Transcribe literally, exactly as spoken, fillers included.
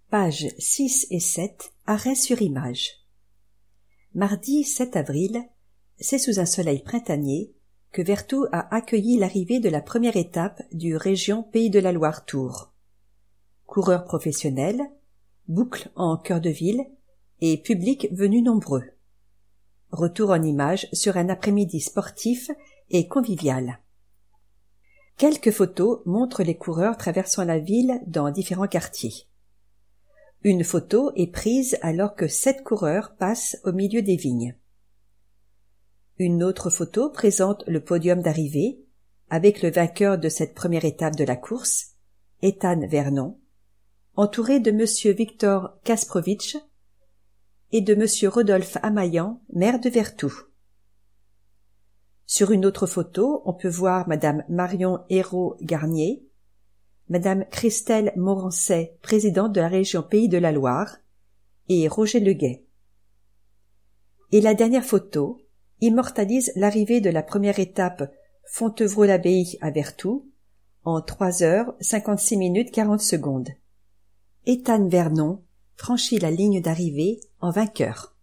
Pages six et sept, arrêt sur image. Mardi sept avril, c'est sous un soleil printanier que Vertou a accueilli l'arrivée de la première étape du Région Pays de la Loire Tour. Coureurs professionnels, boucles en cœur de ville et public venu nombreux. Retour en images sur un après-midi sportif et convivial. Quelques photos montrent les coureurs traversant la ville dans différents quartiers. Une photo est prise alors que sept coureurs passent au milieu des vignes. Une autre photo présente le podium d'arrivée avec le vainqueur de cette première étape de la course, Ethan Vernon, entouré de monsieur Victor Kasprovitch et de monsieur Rodolphe Amaillan, maire de Vertou. Sur une autre photo, on peut voir madame Marion Hérault-Garnier, madame Christelle Morancet, présidente de la région Pays de la Loire, et Roger Leguet. Et la dernière photo immortalise l'arrivée de la première étape Fontevraud-l'Abbaye à Vertou en trois heures cinquante-six minutes quarante secondes. Ethan Vernon franchit la ligne d'arrivée en vainqueur.